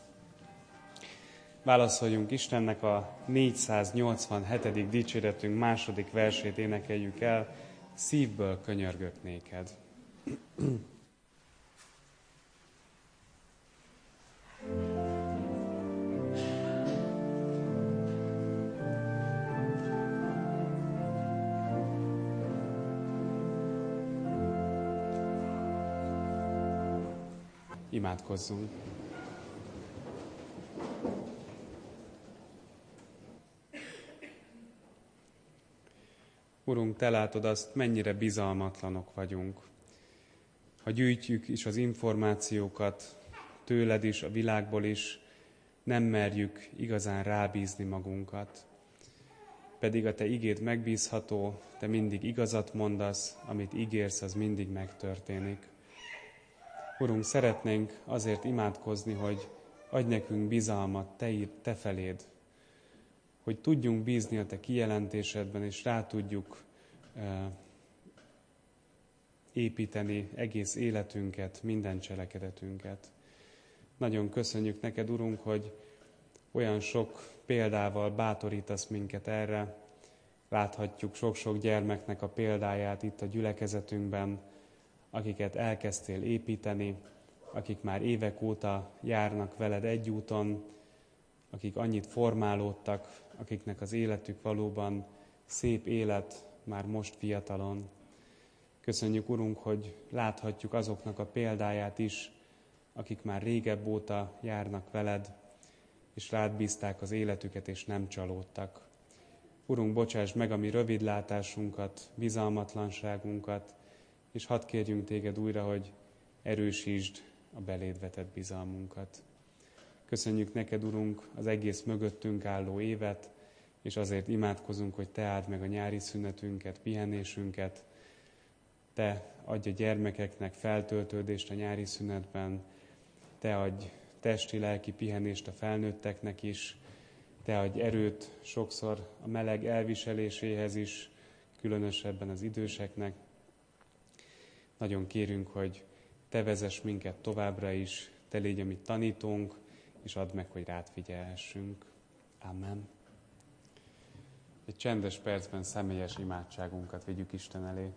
Válaszoljunk Istennek, a négyszáznyolcvanhetedik dicséretünk második versét énekeljük el, szívből könyörgök néked. Imádkozzunk. Urunk, Te látod azt, mennyire bizalmatlanok vagyunk. Ha gyűjtjük is az információkat, tőled is, a világból is, nem merjük igazán rábízni magunkat. Pedig a Te igéd megbízható, Te mindig igazat mondasz, amit ígérsz, az mindig megtörténik. Urunk, szeretnénk azért imádkozni, hogy adj nekünk bizalmat Te, te feléd, hogy tudjunk bízni a Te kijelentésedben, és rá tudjuk uh, építeni egész életünket, minden cselekedetünket. Nagyon köszönjük neked, Urunk, hogy olyan sok példával bátorítasz minket erre. Láthatjuk sok-sok gyermeknek a példáját itt a gyülekezetünkben, akiket elkezdtél építeni, akik már évek óta járnak veled egy úton, akik annyit formálódtak, akiknek az életük valóban szép élet már most fiatalon. Köszönjük, Urunk, hogy láthatjuk azoknak a példáját is, akik már régebb óta járnak veled, és rád bízták az életüket, és nem csalódtak. Urunk, bocsáss meg a mi rövidlátásunkat, bizalmatlanságunkat, és hadd kérjünk téged újra, hogy erősítsd a beléd vetett bizalmunkat. Köszönjük neked, Urunk, az egész mögöttünk álló évet, és azért imádkozunk, hogy Te áld meg a nyári szünetünket, pihenésünket. Te adj a gyermekeknek feltöltődést a nyári szünetben, Te adj testi-lelki pihenést a felnőtteknek is, Te adj erőt sokszor a meleg elviseléséhez is, különösebben az időseknek. Nagyon kérünk, hogy Te vezess minket továbbra is, Te légy a mi tanítónk, és add meg, hogy rád figyelhessünk. Amen. Egy csendes percben személyes imádságunkat vigyük Isten elé.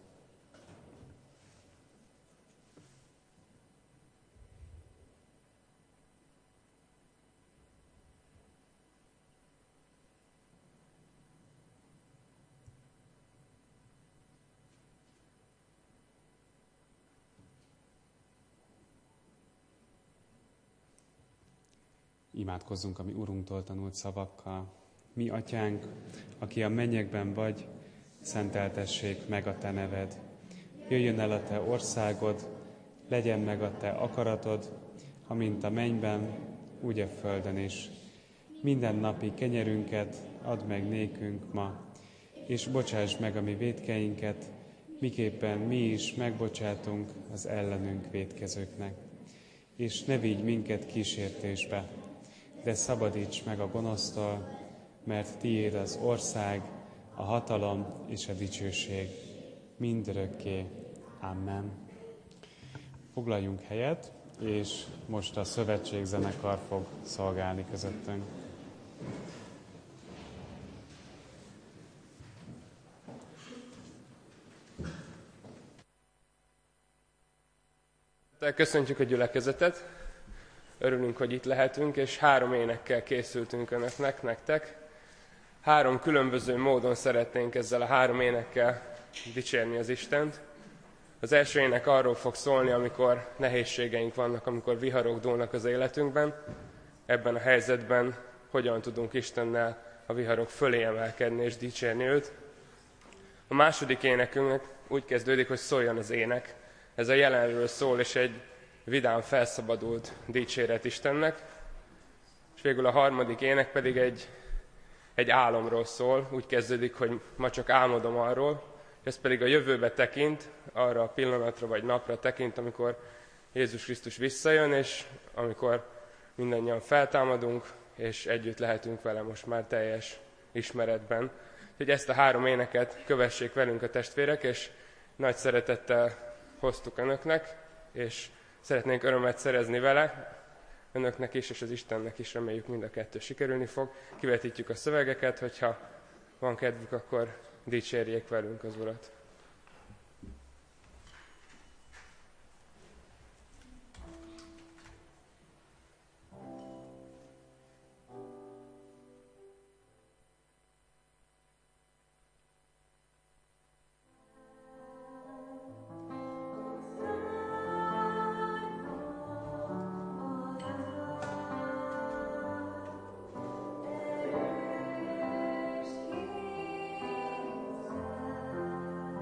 Imádkozzunk a mi Urunktól tanult szavakkal. Mi, Atyánk, aki a mennyekben vagy, szenteltessék meg a Te neved. Jöjjön el a Te országod, legyen meg a Te akaratod, amint a mennyben, úgy a földön is. Minden napi kenyerünket add meg nékünk ma, és bocsáss meg a mi vétkeinket, miképpen mi is megbocsátunk az ellenünk vétkezőknek. És ne vigy minket kísértésbe, de szabadíts meg a gonosztól, mert tiéd az ország, a hatalom és a dicsőség mindörökké. Amen. Foglaljunk helyet, és most a szövetségzenekar fog szolgálni közöttünk. Köszöntjük a gyülekezetet, örülünk, hogy itt lehetünk, és három énekkel készültünk önöknek, nektek. Három különböző módon szeretnénk ezzel a három énekkel dicsérni az Istent. Az első ének arról fog szólni, amikor nehézségeink vannak, amikor viharok dúlnak az életünkben. Ebben a helyzetben hogyan tudunk Istennel a viharok fölé emelkedni és dicsérni őt. A második énekünknek úgy kezdődik, hogy szóljon az ének. Ez a jelenről szól, és egy vidám, felszabadult dicséret Istennek. És végül a harmadik ének pedig egy, egy álomról szól. Úgy kezdődik, hogy ma csak álmodom arról, ez pedig a jövőbe tekint, arra a pillanatra vagy napra tekint, amikor Jézus Krisztus visszajön, és amikor mindannyian feltámadunk, és együtt lehetünk vele most már teljes ismeretben. Úgyhogy ezt a három éneket kövessék velünk a testvérek, és nagy szeretettel hoztuk önöknek, és szeretnénk örömet szerezni vele, önöknek is, és az Istennek is, reméljük mind a kettő sikerülni fog. Kivetítjük a szövegeket, hogyha van kedvük, akkor dicsérjék velünk az Urat. There's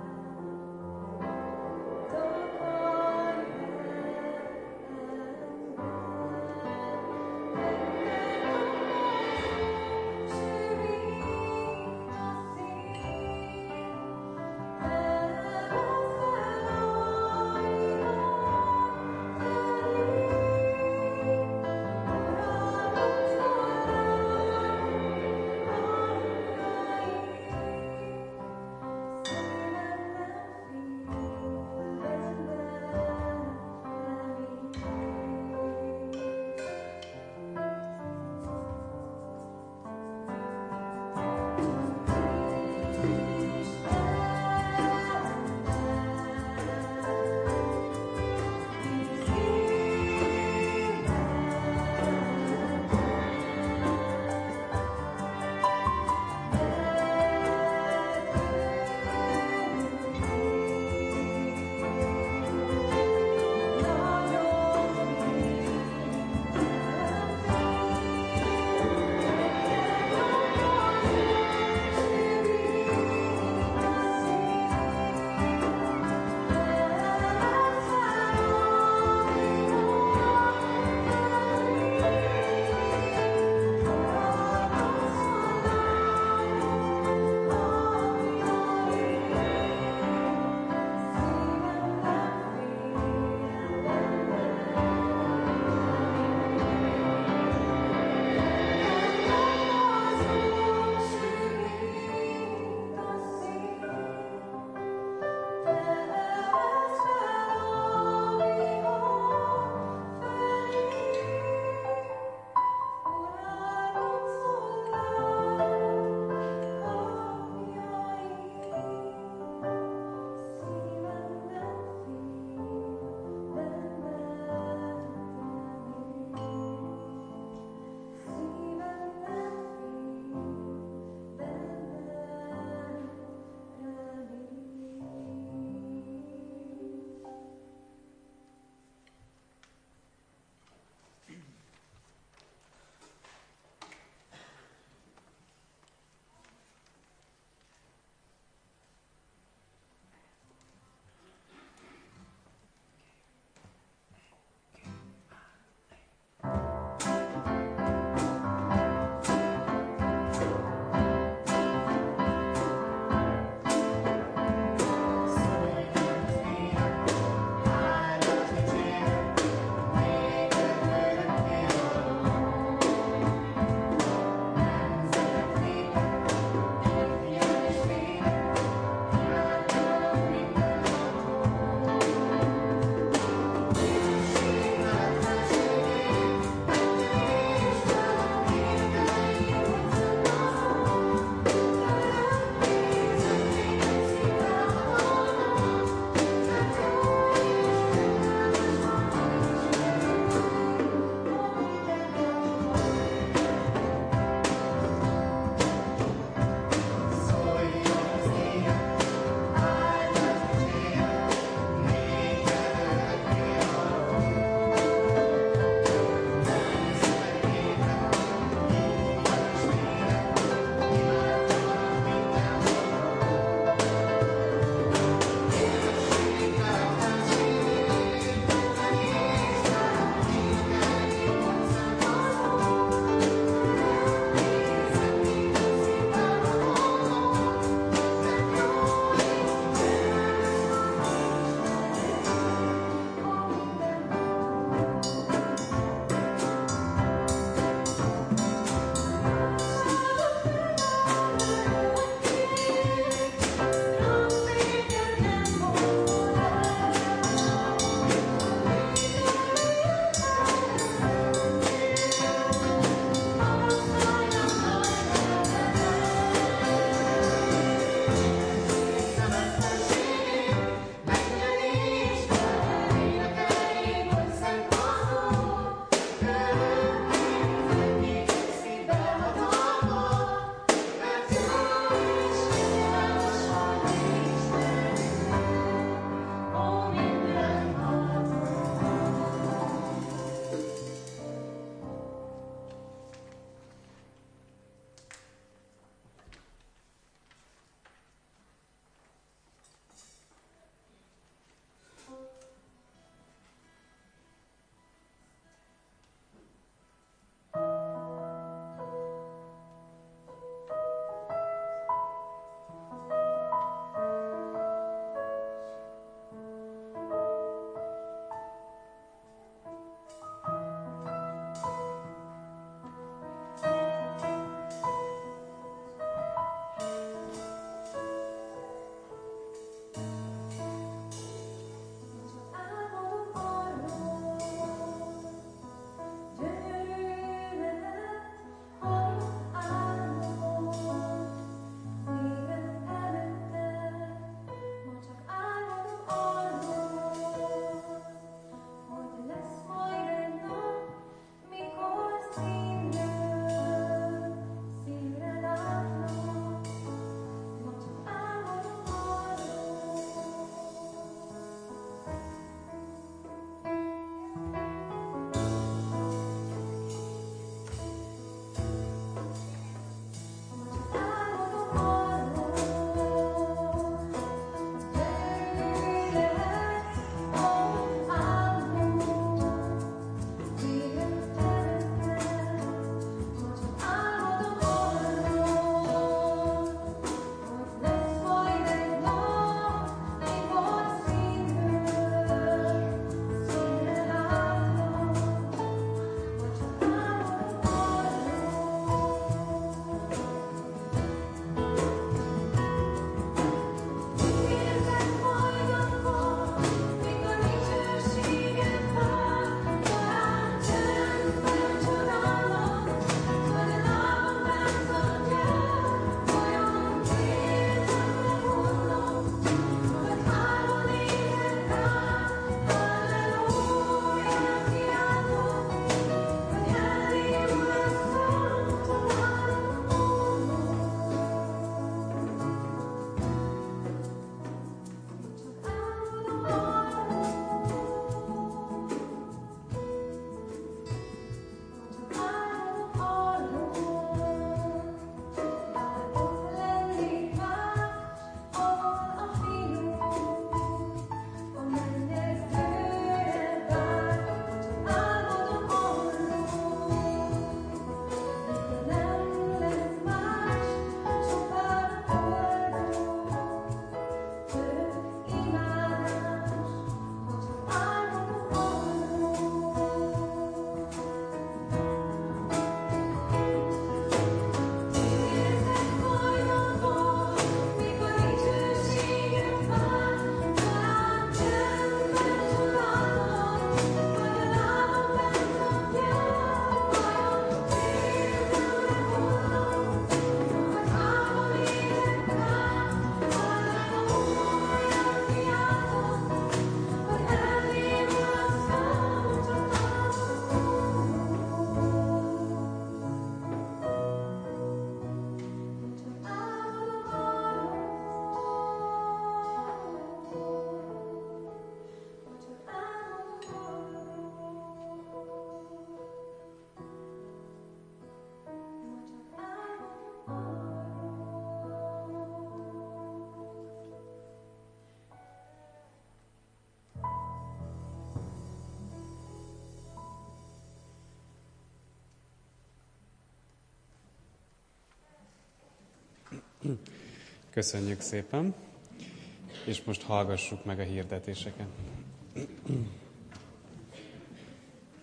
Köszönjük szépen, és most hallgassuk meg a hirdetéseket.